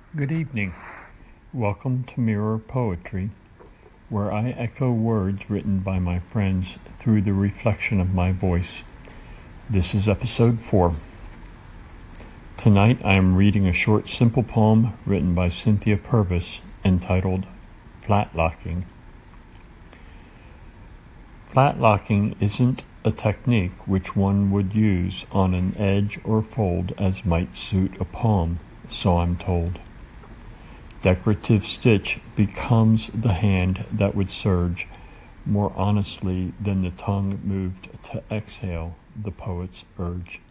Good evening. Welcome to Mirror Poetry, where I echo words written by my friends through the reflection of my voice. This is episode 4. Tonight I am reading a short, simple poem written by Cynthia Purvis entitled Flatlocking. Flatlocking isn't a technique which one would use on an edge or fold as might suit a poem, so I'm told. Decorative stitch becomes the hand that would surge more honestly than the tongue moved to exhale the poet's urge.